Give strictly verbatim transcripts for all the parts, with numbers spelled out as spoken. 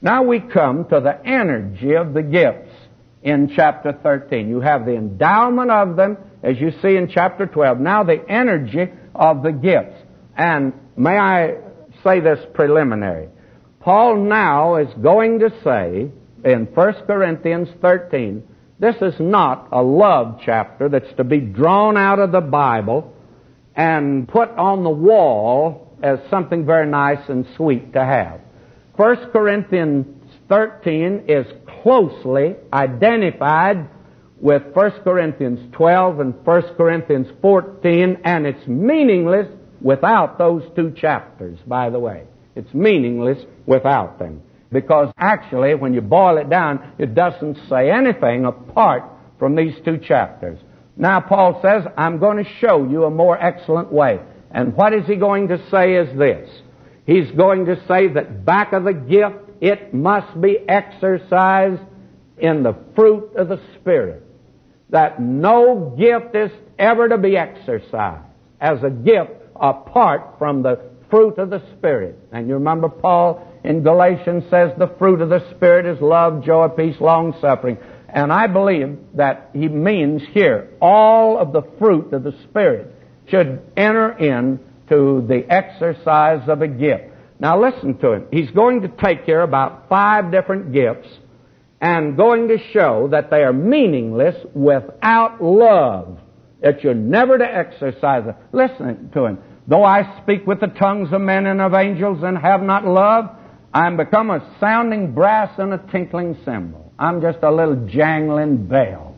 Now we come to the energy of the gifts in chapter thirteen. You have the endowment of them, as you see in chapter twelve. Now the energy of the gifts. And may I say this preliminary. Paul now is going to say in First Corinthians thirteen, this is not a love chapter that's to be drawn out of the Bible and put on the wall as something very nice and sweet to have. First Corinthians thirteen is closely identified with First Corinthians twelve and First Corinthians fourteen, and it's meaningless without those two chapters, by the way. It's meaningless without them. Because actually, when you boil it down, it doesn't say anything apart from these two chapters. Now Paul says, I'm going to show you a more excellent way. And what is he going to say is this. He's going to say that back of the gift, it must be exercised in the fruit of the Spirit. That no gift is ever to be exercised as a gift apart from the fruit of the Spirit. And you remember Paul in Galatians says the fruit of the Spirit is love, joy, peace, long-suffering. And I believe that he means here all of the fruit of the Spirit should enter into the exercise of a gift. Now listen to him. He's going to take here about five different gifts and going to show that they are meaningless without love, that you're never to exercise it. Listen to him. Though I speak with the tongues of men and of angels and have not love, I am become a sounding brass and a tinkling cymbal. I'm just a little jangling bell.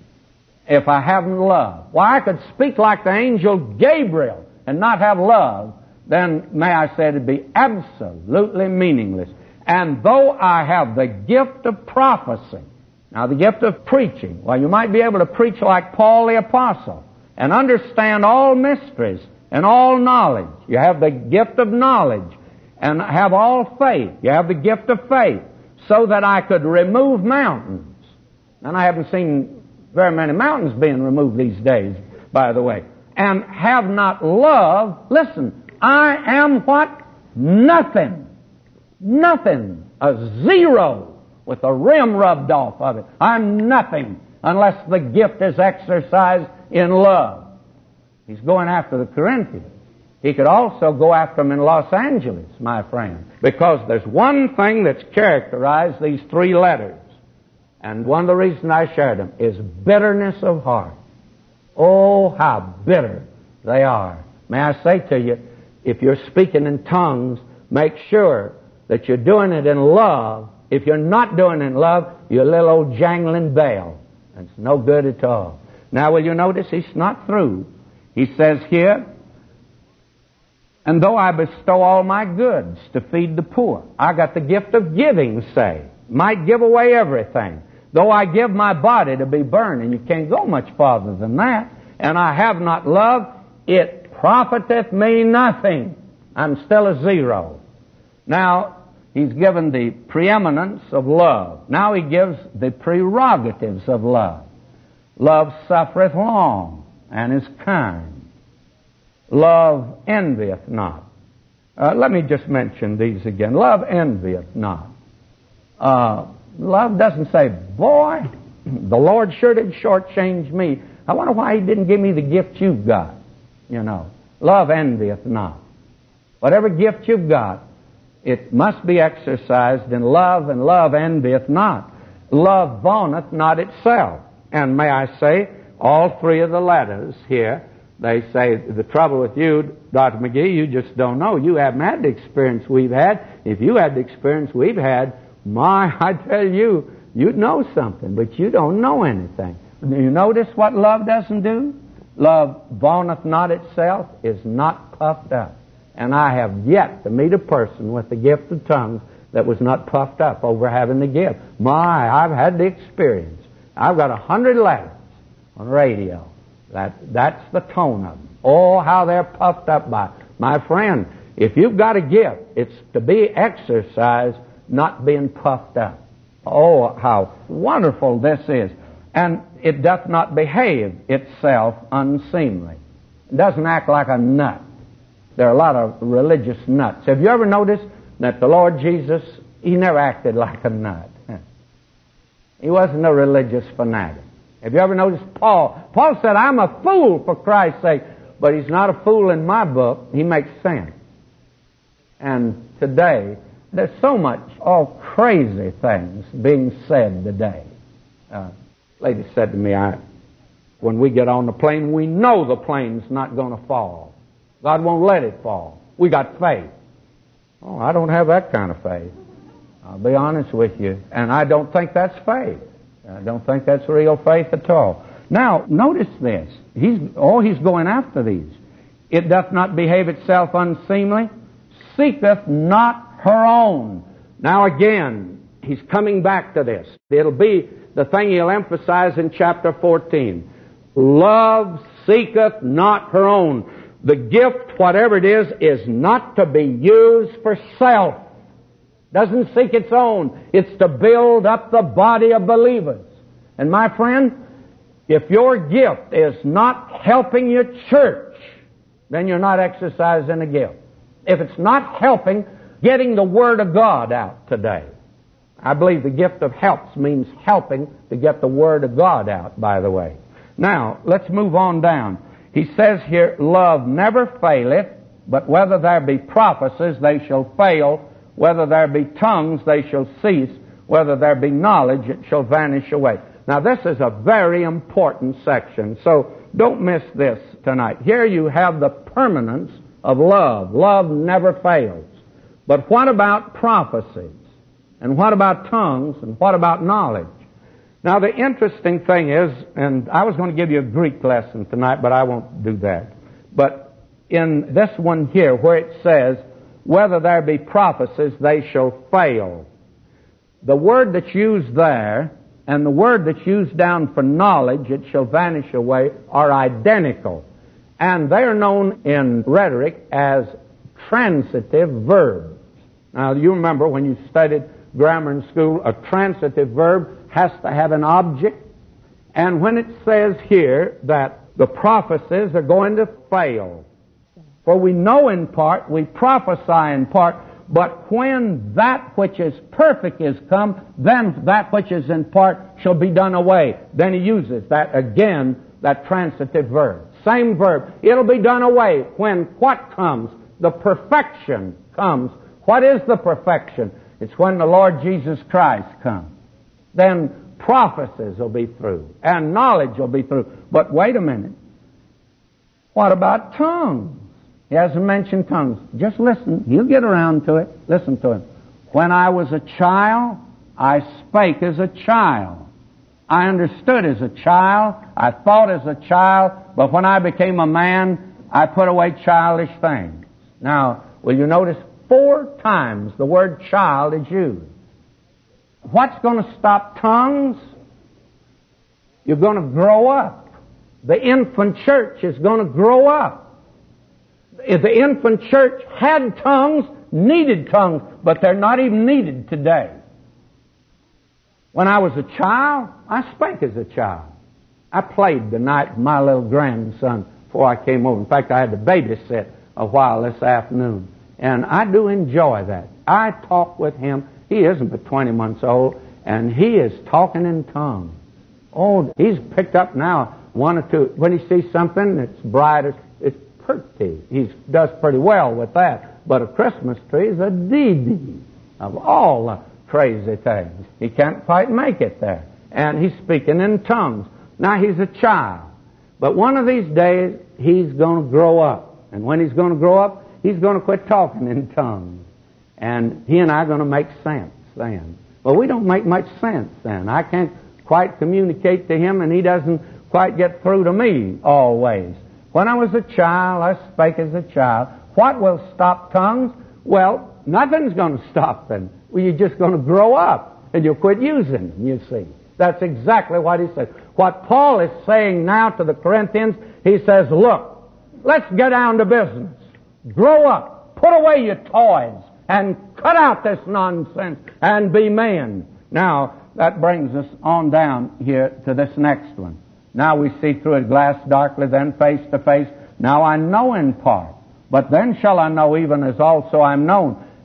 If I haven't love. Why, I could speak like the angel Gabriel and not have love, then may I say it'd be absolutely meaningless. And though I have the gift of prophecy, now the gift of preaching, well, you might be able to preach like Paul the Apostle and understand all mysteries and all knowledge. You have the gift of knowledge and have all faith. You have the gift of faith so that I could remove mountains. And I haven't seen very many mountains being removed these days, by the way. And have not love. Listen, I am what? Nothing. Nothing. A zero with the rim rubbed off of it. I'm nothing unless the gift is exercised in love. He's going after the Corinthians. He could also go after them in Los Angeles, my friend, because there's one thing that's characterized these three letters, and one of the reasons I shared them is bitterness of heart. Oh, how bitter they are. May I say to you, if you're speaking in tongues, make sure that you're doing it in love. If you're not doing it in love, you're a little old jangling bell. It's no good at all. Now, will you notice he's not through. He says here, and though I bestow all my goods to feed the poor, I got the gift of giving, say. Might give away everything. Though I give my body to be burned, and you can't go much farther than that, and I have not love, it profiteth me nothing. I'm still a zero. Now, he's given the preeminence of love. Now he gives the prerogatives of love. Love suffereth long and is kind. Love envieth not. Uh, let me just mention these again. Love envieth not. Uh, love doesn't say, boy, the Lord sure did shortchange me. I wonder why He didn't give me the gift you've got. You know, love envieth not. Whatever gift you've got, it must be exercised in love, and love envieth not. Love vaunteth not itself. And may I say, all three of the letters here, they say, the trouble with you, Doctor McGee, you just don't know. You haven't had the experience we've had. If you had the experience we've had, my, I tell you, you'd know something, but you don't know anything. You notice what love doesn't do? Love vaunteth not itself, is not puffed up. And I have yet to meet a person with the gift of tongues that was not puffed up over having the gift. My, I've had the experience. I've got a hundred letters on radio. That, that's the tone of them. Oh, how they're puffed up by it. My friend, if you've got a gift, it's to be exercised, not being puffed up. Oh, how wonderful this is. And it doth not behave itself unseemly. It doesn't act like a nut. There are a lot of religious nuts. Have you ever noticed that the Lord Jesus he never acted like a nut. He wasn't a religious fanatic. Have you ever noticed Paul? Paul said, I'm a fool for Christ's sake. But he's not a fool in my book. He makes sense. And today, there's so much, all crazy things being said today. Uh, lady said to me, I, when we get on the plane, we know the plane's not going to fall. God won't let it fall. We got faith. Oh, I don't have that kind of faith. I'll be honest with you. And I don't think that's faith. I don't think that's real faith at all. Now, notice this. He's, oh, he's going after these. It doth not behave itself unseemly, seeketh not her own. Now again, he's coming back to this. It'll be the thing he'll emphasize in chapter fourteen. Love seeketh not her own. The gift, whatever it is, is not to be used for self. Doesn't seek its own. It's to build up the body of believers. And my friend, if your gift is not helping your church, then you're not exercising a gift. If it's not helping getting the Word of God out today. I believe the gift of helps means helping to get the Word of God out, by the way. Now, let's move on down. He says here, love never faileth, but whether there be prophecies, they shall fail. Whether there be tongues, they shall cease. Whether there be knowledge, it shall vanish away. Now, this is a very important section, so don't miss this tonight. Here you have the permanence of love. Love never fails. But what about prophecies? And what about tongues? And what about knowledge? Now, the interesting thing is, and I was going to give you a Greek lesson tonight, but I won't do that. But in this one here, where it says, whether there be prophecies, they shall fail. The word that's used there and the word that's used down for knowledge, it shall vanish away, are identical. And they are known in rhetoric as transitive verbs. Now, you remember when you studied grammar in school, a transitive verb has to have an object. And when it says here that the prophecies are going to fail, for we know in part, we prophesy in part, but when that which is perfect is come, then that which is in part shall be done away. Then he uses that again, that transitive verb. Same verb. It'll be done away when what comes? The perfection comes. What is the perfection? It's when the Lord Jesus Christ comes. Then prophecies will be through, and knowledge will be through. But wait a minute. What about tongues? He hasn't mentioned tongues. Just listen. He'll get around to it. Listen to him. When I was a child, I spake as a child. I understood as a child. I thought as a child. But when I became a man, I put away childish things. Now, will you notice four times the word child is used? What's going to stop tongues? You're going to grow up. The infant church is going to grow up. If the infant church had tongues, needed tongues, but they're not even needed today. When I was a child, I spake as a child. I played the night with my little grandson before I came over. In fact, I had to babysit a while this afternoon. And I do enjoy that. I talk with him. He isn't but twenty months old, and he is talking in tongues. Oh, he's picked up now one or two. When he sees something that's brighter, it's pretty. He does pretty well with that. But a Christmas tree is a dee-dee of all the crazy things. He can't quite make it there. And he's speaking in tongues. Now, he's a child. But one of these days, he's going to grow up. And when he's going to grow up, he's going to quit talking in tongues. And he and I are going to make sense then. Well, we don't make much sense then. I can't quite communicate to him, and he doesn't quite get through to me always. When I was a child, I spake as a child. What will stop tongues? Well, nothing's going to stop them. Well, you're just going to grow up, and you'll quit using them, you see. That's exactly what he says. What Paul is saying now to the Corinthians, he says, look, let's get down to business. Grow up. Put away your toys and cut out this nonsense and be men. Now, that brings us on down here to this next one. Now we see through a glass darkly, then face to face. Now I know in part, but then shall I know even as also I'm known.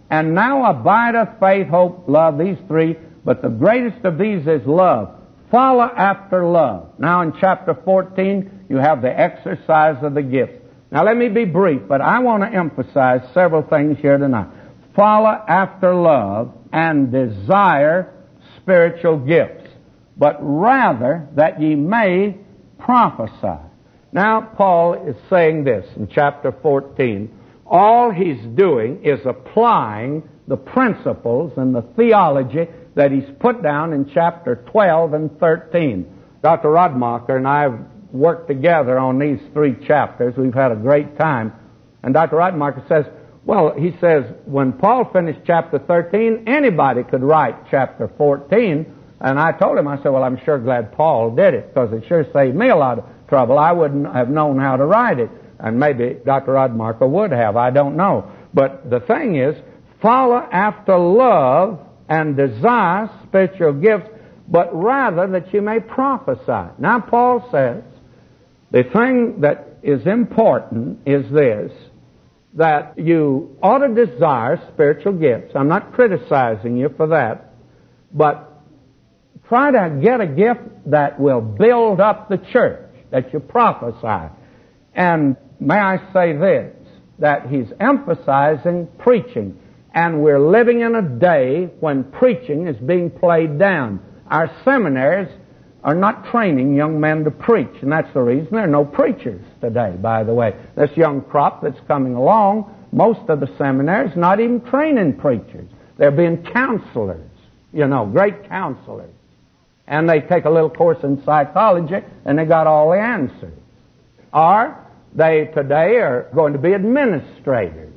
And now abideth faith, hope, love, these three, but the greatest of these is love. Follow after love. Now in chapter fourteen, you have the exercise of the gifts. Now let me be brief, but I want to emphasize several things here tonight. Follow after love and desire spiritual gifts, but rather that ye may prophesy. Now Paul is saying this in chapter fourteen. All he's doing is applying the principles and the theology that he's put down in chapter twelve and thirteen. Doctor Rodmacher and I have worked together on these three chapters. We've had a great time. And Doctor Rodmacher says, well, he says, when Paul finished chapter thirteen, anybody could write chapter fourteen. And I told him, I said, well, I'm sure glad Paul did it, because it sure saved me a lot of trouble. I wouldn't have known how to write it. And maybe Doctor Rodmacher would have. I don't know. But the thing is, follow after love and desire spiritual gifts, but rather that you may prophesy. Now Paul says, the thing that is important is this, that you ought to desire spiritual gifts. I'm not criticizing you for that, but try to get a gift that will build up the church, that you prophesy. And may I say this, that he's emphasizing preaching. And we're living in a day when preaching is being played down. Our seminaries are not training young men to preach, and that's the reason there are no preachers today, by the way. This young crop that's coming along, most of the seminaries not even training preachers. They're being counselors, you know, great counselors. And they take a little course in psychology, and they got all the answers. Or they today are going to be administrators.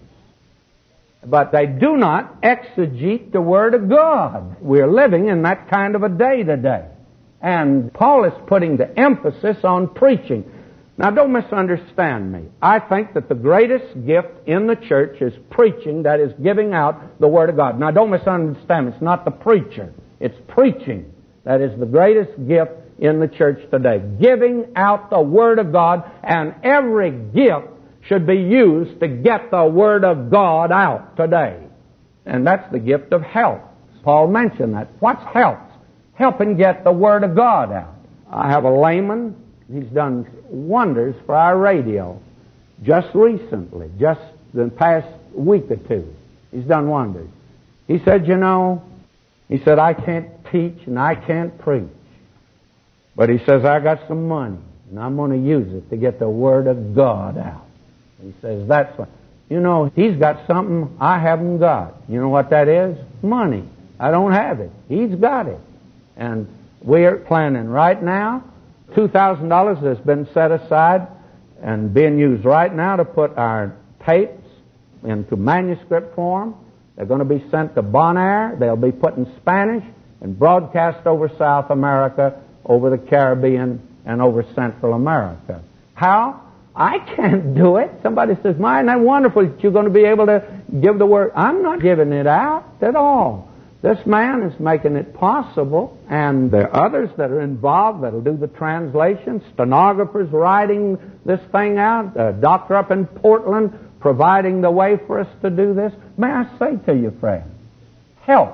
But they do not exegete the Word of God. We're living in that kind of a day today. And Paul is putting the emphasis on preaching. Now don't misunderstand me. I think that the greatest gift in the church is preaching, that is giving out the Word of God. Now don't misunderstand me. It's not the preacher. It's preaching. That is the greatest gift in the church today. Giving out the Word of God, and every gift should be used to get the Word of God out today. And that's the gift of help. Paul mentioned that. What's help? Helping get the Word of God out. I have a layman. He's done wonders for our radio just recently, just the past week or two. He's done wonders. He said, you know, he said, I can't teach and I can't preach. But he says, I got some money, and I'm going to use it to get the Word of God out. He says, that's what. You know, he's got something I haven't got. You know what that is? Money. I don't have it. He's got it. And we're planning right now, two thousand dollars has been set aside and being used right now to put our tapes into manuscript form. They're going to be sent to Bonaire. They'll be put in Spanish and broadcast over South America, over the Caribbean, and over Central America. How? I can't do it. Somebody says, "My, isn't that wonderful that you're going to be able to give the Word?" I'm not giving it out at all. This man is making it possible, and there are others that are involved that'll do the translation, stenographers writing this thing out, a doctor up in Portland providing the way for us to do this. May I say to you, friends, help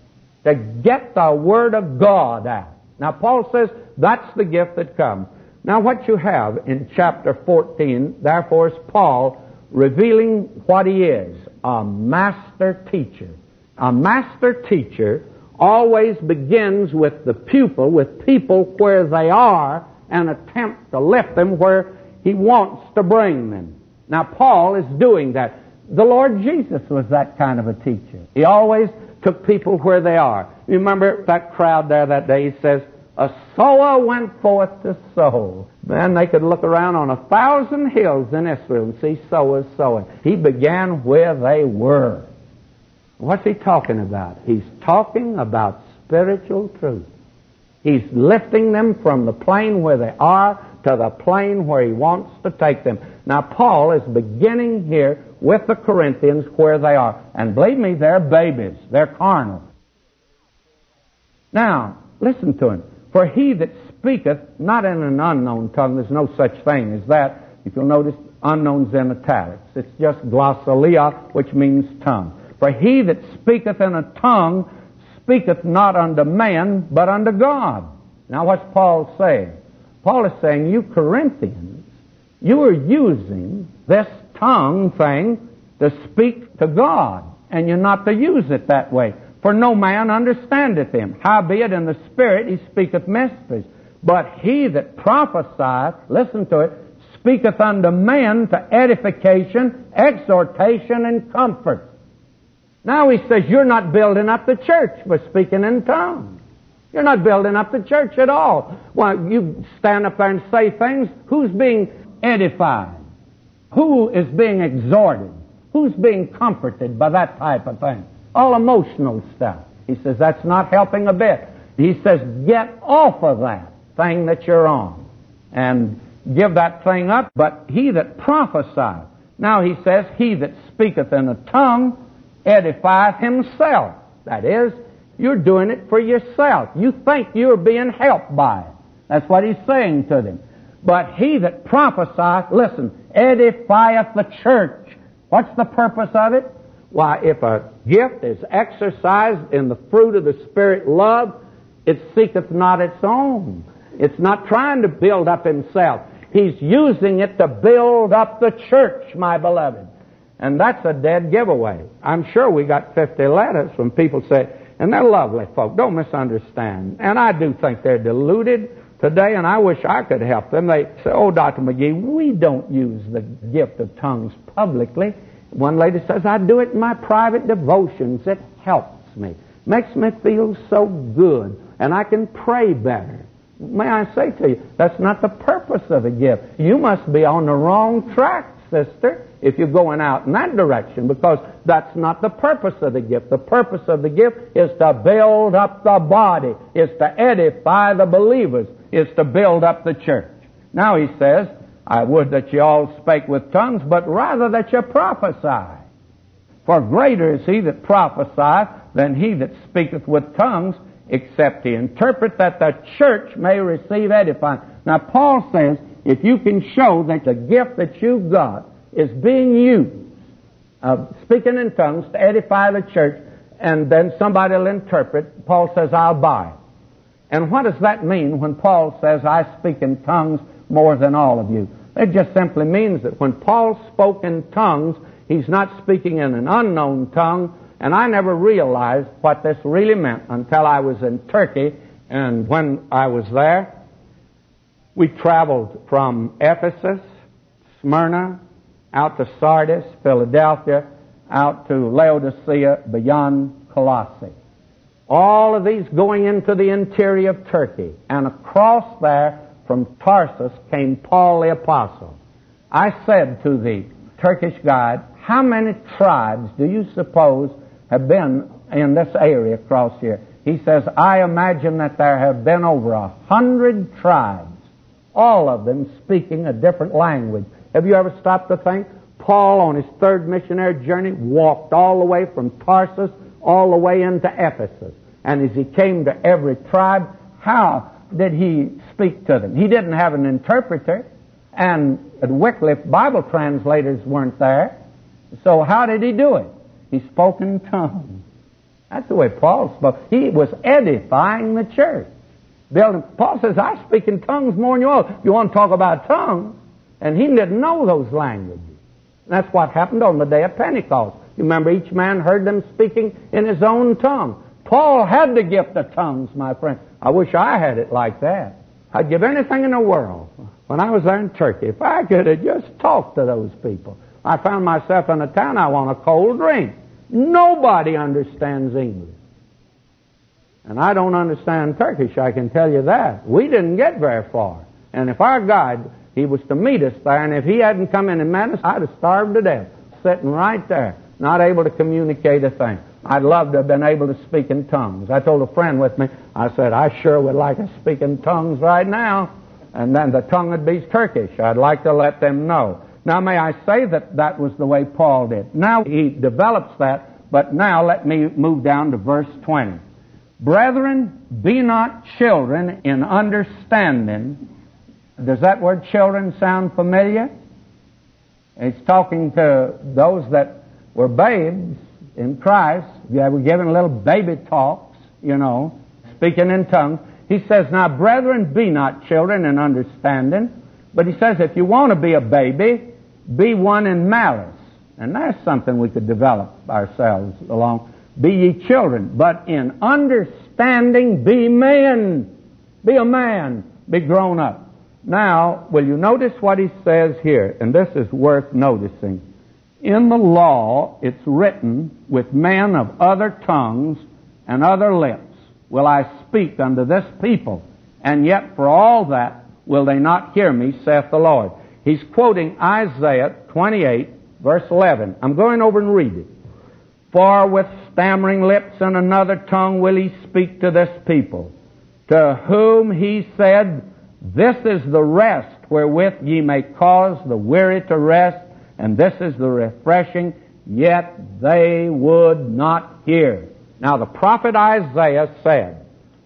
to get the Word of God out. Now, Paul says that's the gift that comes. Now, what you have in chapter fourteen, therefore, is Paul revealing what he is, a master teacher. A master teacher always begins with the pupil, with people where they are, and attempts to lift them where he wants to bring them. Now, Paul is doing that. The Lord Jesus was that kind of a teacher. He always took people where they are. You remember that crowd there that day? He says, a sower went forth to sow. Then they could look around on a thousand hills in Israel and see sowers sowing. He began where they were. What's he talking about? He's talking about spiritual truth. He's lifting them from the plane where they are to the plane where he wants to take them. Now, Paul is beginning here with the Corinthians where they are. And believe me, they're babies. They're carnal. Now, listen to him. For he that speaketh not in an unknown tongue, there's no such thing as that. If you'll notice, unknown's in italics. It's just glossalia, which means tongue. For he that speaketh in a tongue speaketh not unto man, but unto God. Now what's Paul saying? Paul is saying, you Corinthians, you are using this tongue thing to speak to God, and you're not to use it that way. For no man understandeth him. Howbeit in the Spirit he speaketh mysteries. But he that prophesieth, listen to it, speaketh unto men to edification, exhortation, and comfort. Now he says you're not building up the church by speaking in tongues. You're not building up the church at all. Well, you stand up there and say things. Who's being edified? Who is being exhorted? Who's being comforted by that type of thing? All emotional stuff. He says that's not helping a bit. He says get off of that thing that you're on and give that thing up. But he that prophesieth. Now he says, he that speaketh in a tongue edifieth himself. That is, you're doing it for yourself. You think you're being helped by it. That's what he's saying to them. But he that prophesieth, listen, edifieth the church. What's the purpose of it? Why, if a gift is exercised in the fruit of the Spirit, love, it seeketh not its own. It's not trying to build up himself. He's using it to build up the church, my beloved. And that's a dead giveaway. I'm sure we got fifty letters from people say, and they're lovely folk, don't misunderstand. And I do think they're deluded today, and I wish I could help them. They say, oh, Doctor McGee, we don't use the gift of tongues publicly. One lady says, I do it in my private devotions. It helps me. Makes me feel so good, and I can pray better. May I say to you, that's not the purpose of a gift. You must be on the wrong track, sister, if you're going out in that direction, because that's not the purpose of the gift. The purpose of the gift is to build up the body, is to edify the believers, is to build up the church. Now he says, I would that you all spake with tongues, but rather that you prophesy. For greater is he that prophesieth than he that speaketh with tongues, except he interpret, that the church may receive edifying. Now Paul says, if you can show that the gift that you've got is being used, uh, speaking in tongues to edify the church, and then somebody will interpret, Paul says, I'll buy it. And what does that mean when Paul says, I speak in tongues more than all of you? It just simply means that when Paul spoke in tongues, he's not speaking in an unknown tongue, and I never realized what this really meant until I was in Turkey, and when I was there, we traveled from Ephesus, Smyrna, out to Sardis, Philadelphia, out to Laodicea, beyond Colossae. All of these going into the interior of Turkey. And across there from Tarsus came Paul the Apostle. I said to the Turkish guide, how many tribes do you suppose have been in this area across here? He says, I imagine that there have been over a hundred tribes, all of them speaking a different language. Have you ever stopped to think? Paul, on his third missionary journey, walked all the way from Tarsus all the way into Ephesus. And as he came to every tribe, how did he speak to them? He didn't have an interpreter, and at Wycliffe, Bible translators weren't there. So how did he do it? He spoke in tongues. That's the way Paul spoke. He was edifying the church. Building. Paul says, I speak in tongues more than you all. You want to talk about tongues? And he didn't know those languages. That's what happened on the day of Pentecost. You remember each man heard them speaking in his own tongue. Paul had the gift of tongues, my friend. I wish I had it like that. I'd give anything in the world. When I was there in Turkey, if I could have just talked to those people. I found myself in a town, I want a cold drink. Nobody understands English. And I don't understand Turkish, I can tell you that. We didn't get very far. And if our guide, he was to meet us there, and if he hadn't come in and met us, I'd have starved to death, sitting right there, not able to communicate a thing. I'd love to have been able to speak in tongues. I told a friend with me, I said, I sure would like to speak in tongues right now. And then the tongue would be Turkish. I'd like to let them know. Now, may I say that that was the way Paul did. Now he develops that, but now let me move down to verse twenty. Brethren, be not children in understanding. Does that word children sound familiar? It's talking to those that were babes in Christ, yeah, we're giving little baby talks, you know, speaking in tongues. He says, now, brethren, be not children in understanding. But he says, if you want to be a baby, be one in malice. And that's something we could develop ourselves along. Be ye children, but in understanding be men. Be a man. Be grown up. Now, will you notice what he says here? And this is worth noticing. In the law, it's written, with men of other tongues and other lips will I speak unto this people, and yet for all that will they not hear me, saith the Lord. He's quoting Isaiah twenty-eight, verse eleven. I'm going over and read it. For with stammering lips and another tongue will he speak to this people, to whom he said, this is the rest wherewith ye may cause the weary to rest, and this is the refreshing, yet they would not hear. Now the prophet Isaiah said,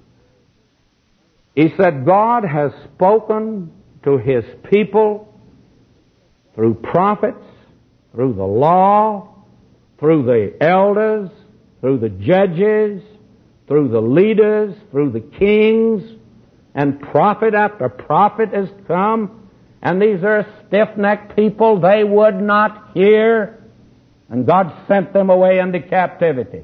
he said, God has spoken to his people through prophets, through the law, through the elders, through the judges, through the leaders, through the kings, and prophet after prophet has come, and these are stiff-necked people. They would not hear, and God sent them away into captivity.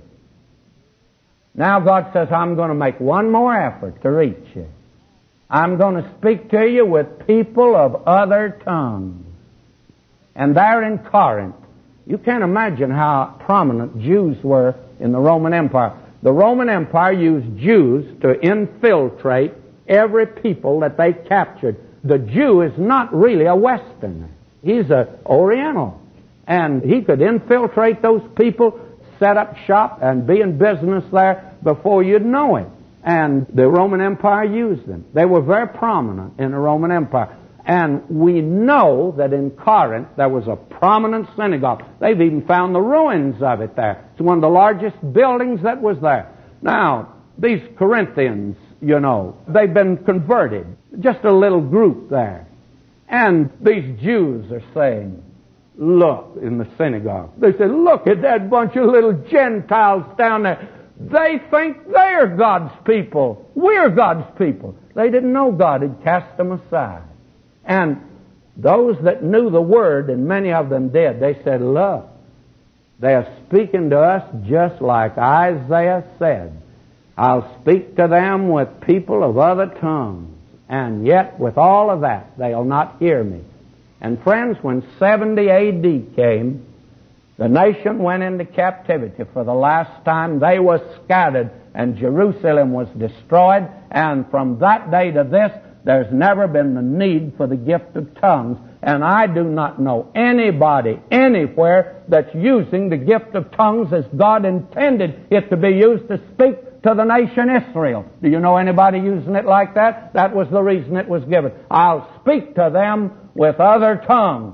Now God says, I'm going to make one more effort to reach you. I'm going to speak to you with people of other tongues. And there in Corinth, you can't imagine how prominent Jews were in the Roman Empire. The Roman Empire used Jews to infiltrate every people that they captured. The Jew is not really a Westerner. He's an Oriental. And he could infiltrate those people, set up shop, and be in business there before you'd know it. And the Roman Empire used them. They were very prominent in the Roman Empire. And we know that in Corinth there was a prominent synagogue. They've even found the ruins of it there. It's one of the largest buildings that was there. Now, these Corinthians, you know, they've been converted. Just a little group there. And these Jews are saying, look, in the synagogue, they said, look at that bunch of little Gentiles down there. They think they're God's people. We're God's people. They didn't know God had cast them aside. And those that knew the Word, and many of them did, they said, look, they're speaking to us just like Isaiah said. I'll speak to them with people of other tongues, and yet with all of that, they'll not hear me. And friends, when seventy A D came, the nation went into captivity for the last time. They were scattered, and Jerusalem was destroyed. And from that day to this, there's never been the need for the gift of tongues. And I do not know anybody anywhere that's using the gift of tongues as God intended it to be used to speak to the nation Israel. Do you know anybody using it like that? That was the reason it was given. I'll speak to them with other tongues.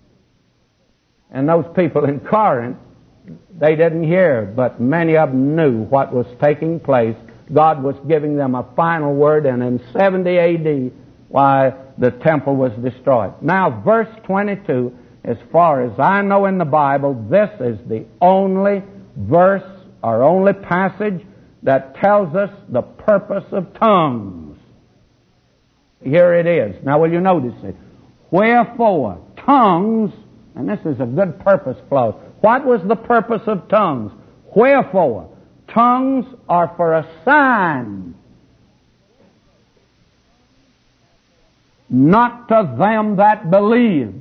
And those people in Corinth, they didn't hear, but many of them knew what was taking place. God was giving them a final word, and in seventy A D, why, the temple was destroyed. Now, verse twenty-two, as far as I know in the Bible, this is the only verse or only passage that tells us the purpose of tongues. Here it is. Now, will you notice it? Wherefore, tongues, and this is a good purpose clause. What was the purpose of tongues? Wherefore, tongues are for a sign, not to them that believe.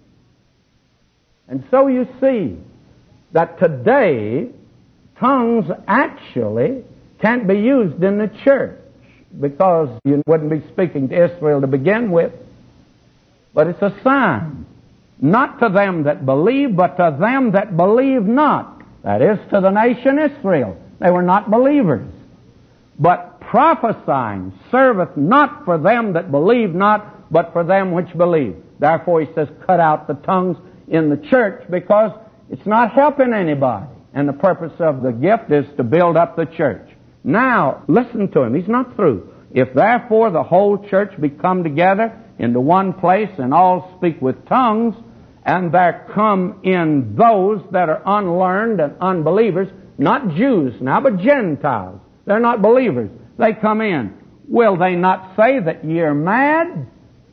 And so you see that today, tongues actually can't be used in the church because you wouldn't be speaking to Israel to begin with. But it's a sign, not to them that believe, but to them that believe not. That is, to the nation Israel. They were not believers. But prophesying serveth not for them that believe not, but for them which believe. Therefore, he says, cut out the tongues in the church, because it's not helping anybody. And the purpose of the gift is to build up the church. Now, listen to him. He's not through. If therefore the whole church be come together into one place, and all speak with tongues, And there come in those that are unlearned and unbelievers, not Jews now, but Gentiles. They're not believers. They come in. Will they not say that you're mad?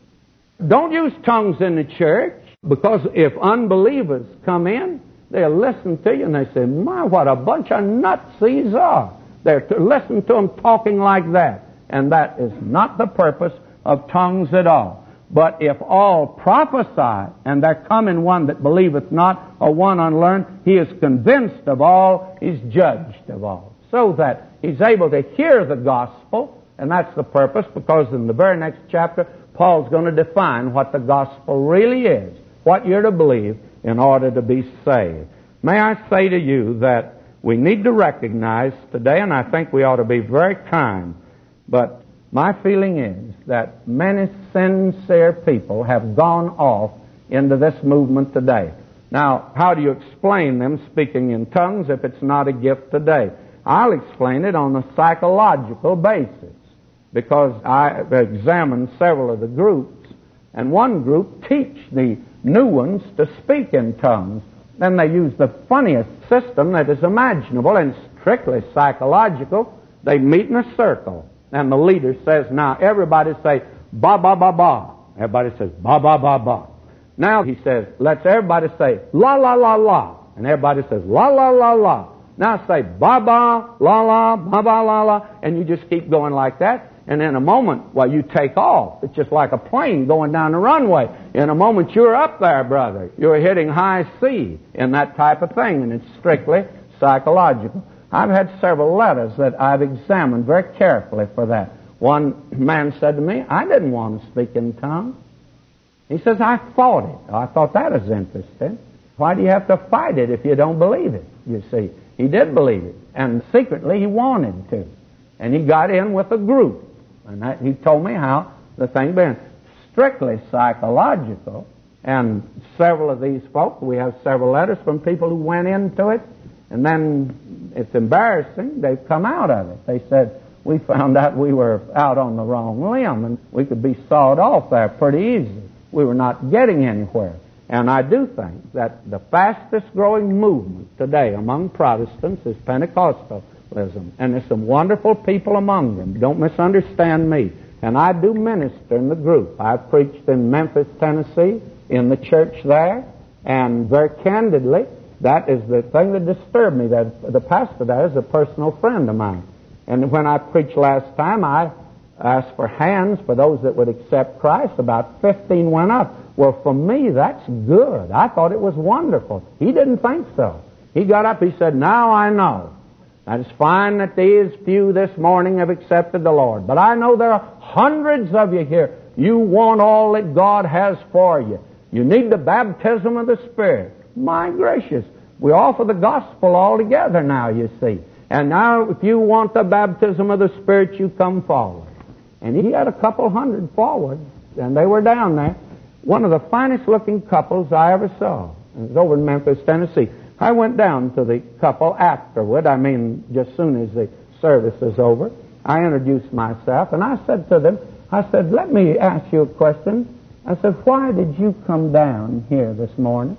Don't use tongues in the church, because if unbelievers come in, they'll listen to you and they say, my, what a bunch of nuts these are. They're to listen to them talking like that. And that is not the purpose of tongues at all. But if all prophesy, and there come in one that believeth not, or one unlearned, he is convinced of all, he's judged of all. So that he's able to hear the gospel, and that's the purpose, because in the very next chapter, Paul's going to define what the gospel really is, what you're to believe in order to be saved. May I say to you that we need to recognize today, and I think we ought to be very kind, but my feeling is that many sincere people have gone off into this movement today. Now, how do you explain them speaking in tongues if it's not a gift today? I'll explain it on a psychological basis, because I examined several of the groups, and one group teach the new ones to speak in tongues. Then they use the funniest system that is imaginable and strictly psychological. They meet in a circle, and the leader says, now everybody say, ba, ba, ba, ba. Everybody says, ba, ba, ba, ba. Now he says, let's everybody say, la, la, la, la. And everybody says, la, la, la, la. Now say, ba, ba, la, la, ba, ba, la, la. And you just keep going like that. And in a moment, well, you take off. It's just like a plane going down the runway. In a moment, you're up there, brother. You're hitting high C in that type of thing, and it's strictly psychological. I've had several letters that I've examined very carefully for that. One man said to me, I didn't want to speak in tongues. He says, I fought it. I thought that was interesting. Why do you have to fight it if you don't believe it? You see, he did believe it, and secretly he wanted to. And he got in with a group. And that, he told me how the thing been strictly psychological. And several of these folks, we have several letters from people who went into it, and then it's embarrassing, they've come out of it. They said, we found out we were out on the wrong limb, and we could be sawed off there pretty easy. We were not getting anywhere. And I do think that the fastest growing movement today among Protestants is Pentecostalism. And there's some wonderful people among them. Don't misunderstand me. And I do minister in the group. I've preached in Memphis, Tennessee, in the church there. And very candidly, that is the thing that disturbed me. That the pastor there is a personal friend of mine. And when I preached last time, I asked for hands for those that would accept Christ. About fifteen went up. Well, for me, that's good. I thought it was wonderful. He didn't think so. He got up, he said, now I know. That it's fine that these few this morning have accepted the Lord. But I know there are hundreds of you here. You want all that God has for you. You need the baptism of the Spirit. My gracious. We offer the gospel altogether now, you see. And now if you want the baptism of the Spirit, you come forward. And he had a couple hundred forward, and they were down there. One of the finest looking couples I ever saw. It was over in Memphis, Tennessee. I went down to the couple afterward. I mean, just soon as the service is over. I introduced myself, and I said to them, I said, let me ask you a question. I said, why did you come down here this morning?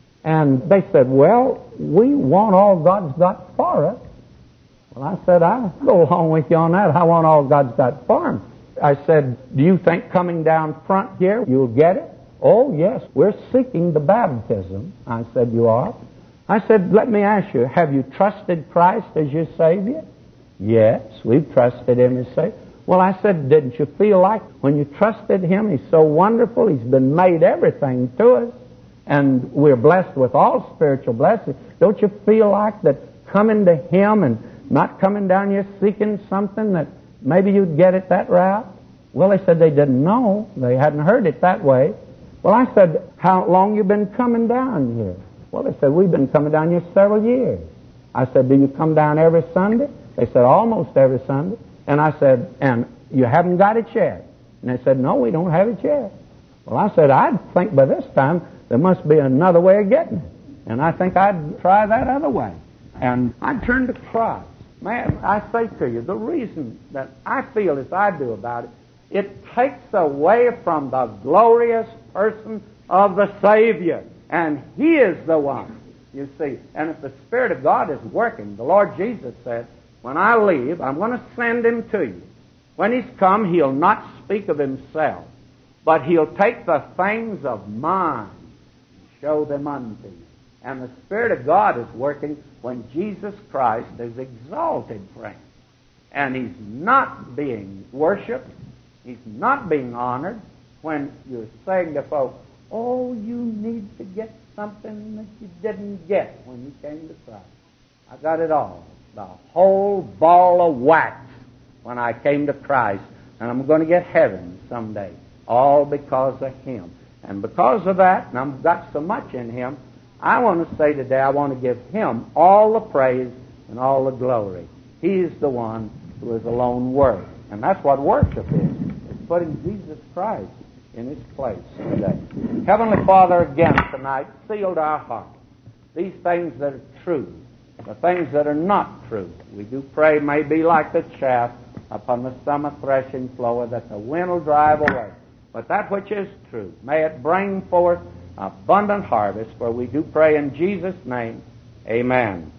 And they said, well, we want all God's got for us. Well, I said, I'll go along with you on that. I want all God's got for him. I said, do you think coming down front here, you'll get it? Oh, yes, we're seeking the baptism. I said, you are? I said, let me ask you, have you trusted Christ as your Savior? Yes, we've trusted Him as Savior. Well, I said, didn't you feel like when you trusted Him, He's so wonderful, He's been made everything to us, and we're blessed with all spiritual blessings. Don't you feel like that coming to Him and not coming down here seeking something that maybe you'd get it that route? Well, they said they didn't know. They hadn't heard it that way. Well, I said, how long you been coming down here? Well, they said, we've been coming down here several years. I said, do you come down every Sunday? They said, almost every Sunday. And I said, and you haven't got it yet? And they said, no, we don't have it yet. Well, I said, I think by this time there must be another way of getting it. And I think I'd try that other way. And I'd turn to Christ. Man, I say to you, the reason that I feel as I do about it, it takes away from the glorious person of the Savior. And He is the one, you see. And if the Spirit of God is working, the Lord Jesus said, when I leave, I'm going to send Him to you. When He's come, He'll not speak of Himself, but He'll take the things of mine and show them unto you. And the Spirit of God is working when Jesus Christ is exalted, friends. And He's not being worshipped. He's not being honored when you're saying to folks, oh, you need to get something that you didn't get when you came to Christ. I got it all. The whole ball of wax when I came to Christ. And I'm going to get heaven someday. All because of Him. And because of that, and I've got so much in Him, I want to say today, I want to give Him all the praise and all the glory. He's the one who is alone worthy. And that's what worship is. It's putting Jesus Christ in His place today. Heavenly Father, again tonight, sealed our hearts. These things that are true, the things that are not true, we do pray may be like the chaff upon the summer threshing floor, that the wind will drive away. But that which is true, may it bring forth abundant harvest, for we do pray in Jesus' name. Amen.